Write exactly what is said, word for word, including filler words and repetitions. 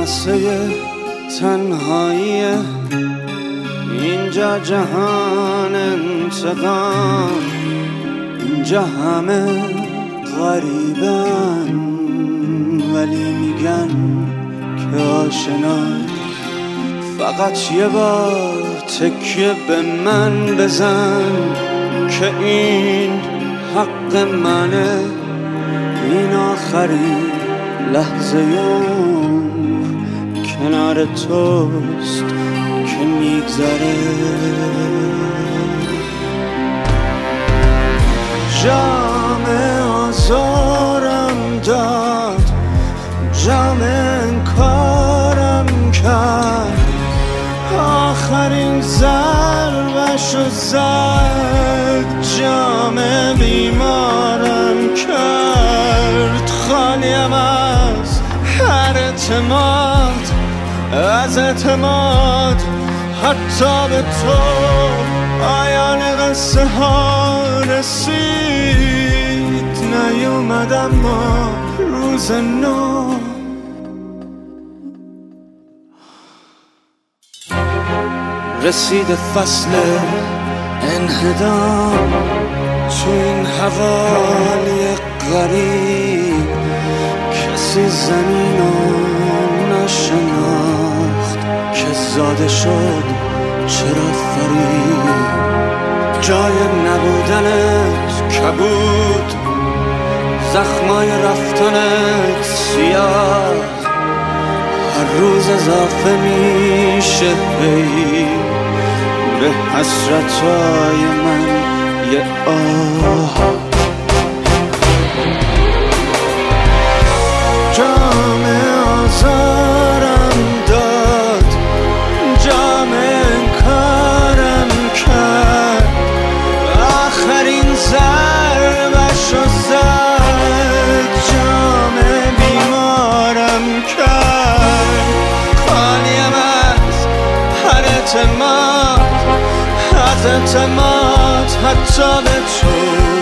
قصه تنهایی اینجا جهان انتقام، اینجا همه غریبن ولی میگن که آشنای. فقط یه بار تکیه به من بزن که این حق منه، این آخرین لحظه عمر کنار توست که میگذره. جام آزارم داد، جام انکارم کرد، آخرین ضربشو زد، جام بیمارم کرد. خالیم از هر اعتماد، از اعتماد حتی به تو. پایان قصه ها رسید، نیومد اما روز نو. رسید فصل انهدام تو این حوالی غریب، کسی زمینو نشناخت که زاده شد چرا فرید. جای نبودنت کبود، زخمای رفتنت سیاه، هر روز اضافه میشه هی به حسرتای من یه آه. جام آزارم داد، جام انکارم کرد، آخرین ضربشو زد، جام بیمارم کرد. خالیم از هر اعتماد، از اعتماد حتی به تو.